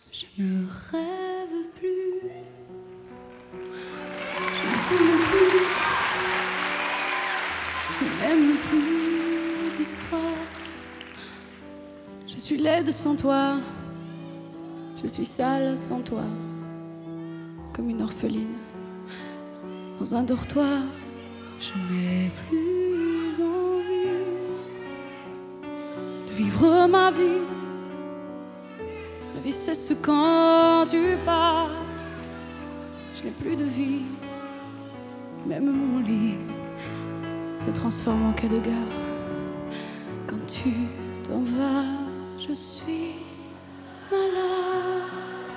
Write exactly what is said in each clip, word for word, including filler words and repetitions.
Je ne rêve plus, je ne fume plus, je n'aime plus l'histoire. Je suis laide sans toi, je suis sale sans toi, comme une orpheline dans un dortoir. Je n'ai plus envie de vivre ma vie. Ma vie cesse quand tu pars. Je n'ai plus de vie. Même mon lit se transforme en quai de gare. Quand tu t'en vas, je suis malade,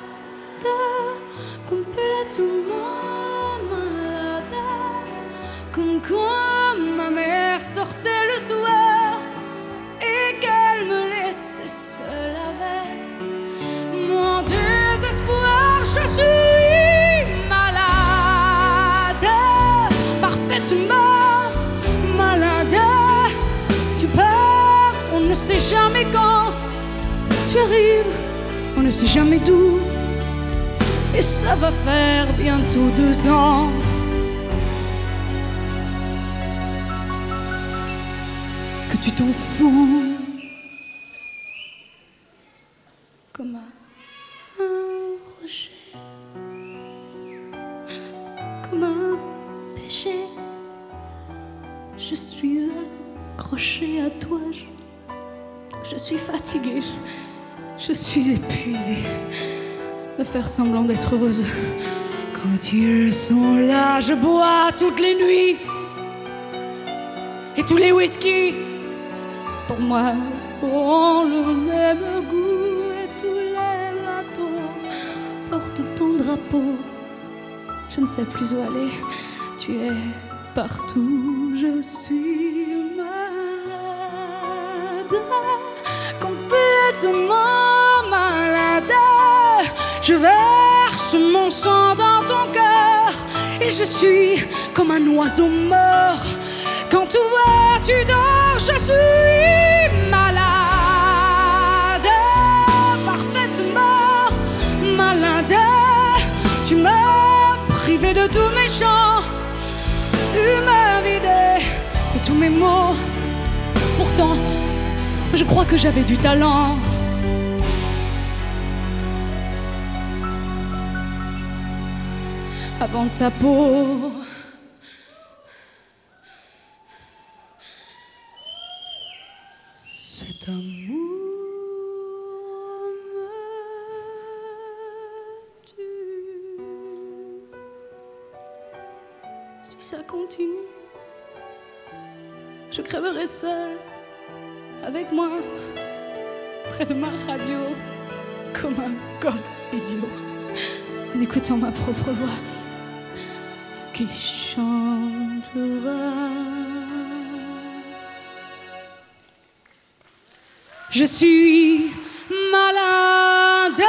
complètement malade. Comme quand ma mère sortait le soir et qu'elle me laissait seule avec mon désespoir. Je suis malade, parfaitement malade. Tu pars, on ne sait jamais quand. Tu arrives, on ne sait jamais d'où. Et ça va faire bientôt deux ans que tu t'en fous. Comme un rocher, comme un péché, je suis accrochée à toi. Je, je suis fatiguée, je, je suis épuisée de faire semblant d'être heureuse. Quand ils sont là, je bois toutes les nuits et tous les whisky pour moi ont le même goût. Et tous les bateaux portent ton drapeau. Je ne sais plus où aller, tu es partout. Je suis malade, complètement malade. Je verse mon sang dans ton cœur et je suis comme un oiseau mort. Quand toi tu dors, je suis malade, parfaitement malade. Tu m'as privé de tous mes chants, tu m'as vidé de tous mes mots. Pourtant, je crois que j'avais du talent. Avant ta peau, cet amour me tue. Si ça continue, je crèverai seule avec moi près de ma radio, comme un gosse idiot, en écoutant ma propre voix qui chantera. Je suis malade,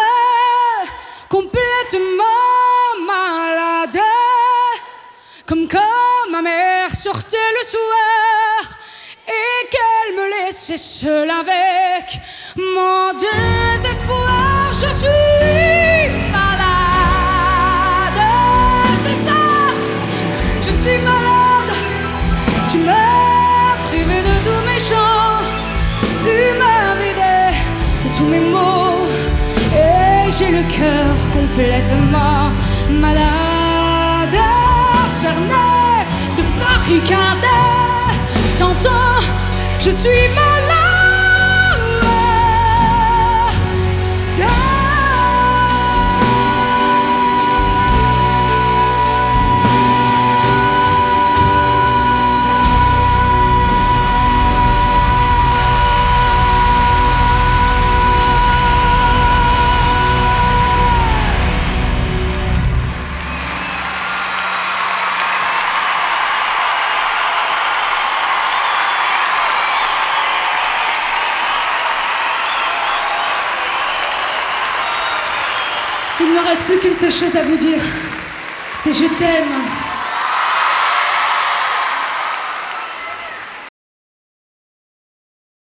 complètement malade. Comme quand ma mère sortait le soir et qu'elle me laissait seule avec mon désespoir. Je suis malade, c'est ça. Je suis malade, tu m'as privé de tous mes chants, tu m'as vidé de tous mes mots, et j'ai le cœur complètement malade, cerné de barricades. T'entends, je suis malade. Il ne me reste plus qu'une seule chose à vous dire, c'est je t'aime.